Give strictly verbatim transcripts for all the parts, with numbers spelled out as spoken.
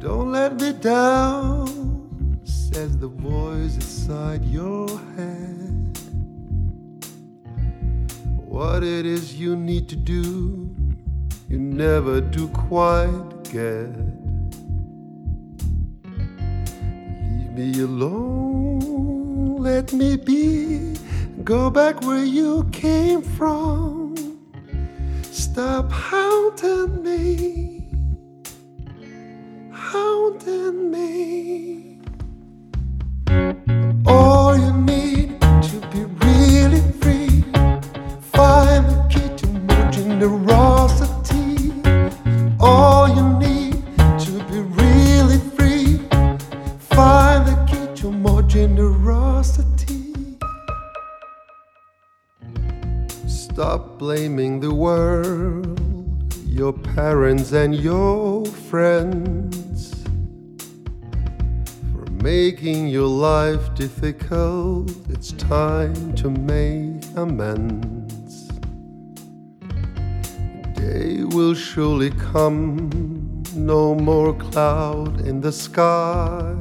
Don't let me down, says the voice inside your head. What it is you need to do, you never do quite get. Leave me alone, let me be, go back where you came from. Stop hounding me, hounding me. All you need to be really free, find the key to more generosity. All you need to be really free, find the key to more generosity. Stop blaming the world, your parents and your friends, for making your life difficult. It's time to make amends. The day will surely come, no more cloud in the sky.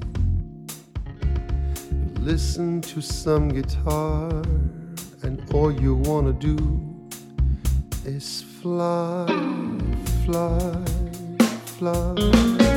You listen to some guitar, and all you wanna do is fly, fly, fly.